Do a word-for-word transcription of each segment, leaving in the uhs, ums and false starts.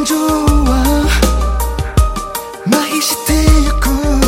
感情は麻痺してゆく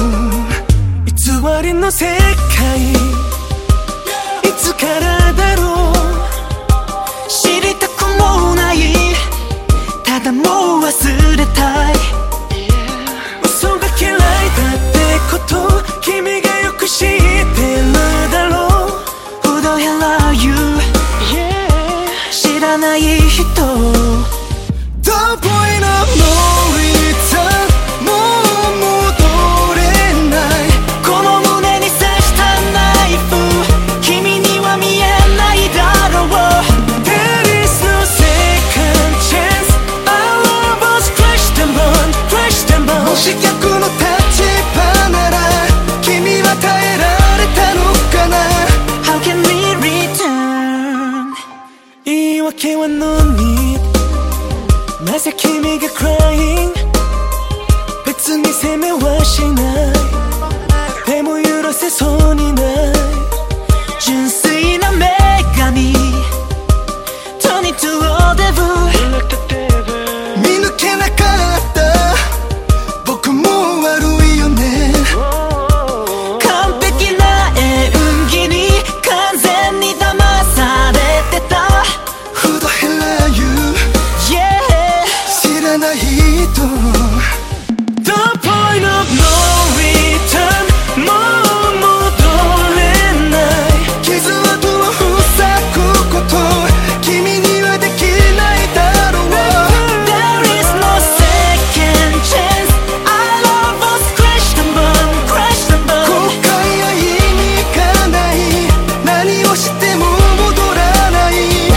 偽りの世界いつからだろう知りたくもないただもう忘れたい嘘が嫌いだってこと君がよく知ってるだろう Who the hell are you、yeah、知らない人 The point of no return もう戻れないこの胸に刺したナイフ君には見えないだろう There is no second chance Our love was crushed and burned crushed and burned もし逆の立場なら君は耐えられたのかな How can we return 言い訳はのになぜ君が crying 別に責めはしないでも許せそうにない純粋な女神 Turn into a devil 見抜けなかった僕も悪いよね完璧な演技に完全に騙されてた Who the hell are you?Yeah 知らない人 The point of no return もう戻れない傷跡を塞ぐこと君にはできないだろう There is no second chance Our love was crushed and burned crushed and burned 後悔は意味がない何をしても戻らない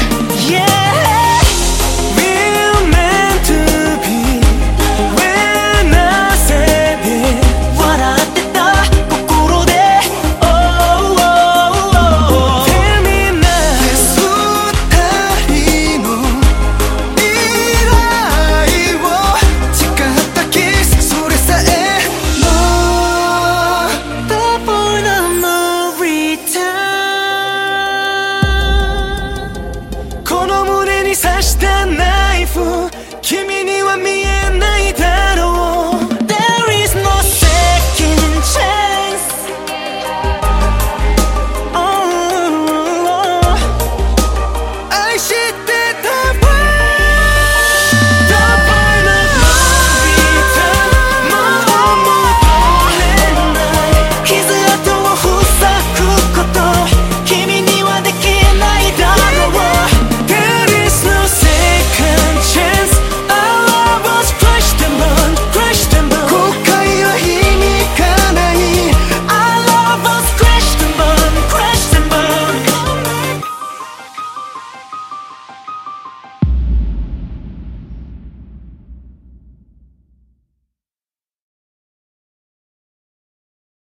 Yeah、We're meant to be When I said it 笑ってた心で Oh, oh, oh, oh Tell me now 二人の未来を誓ったキスそれさえも The point of no return この胸に刺したナイフ君には見え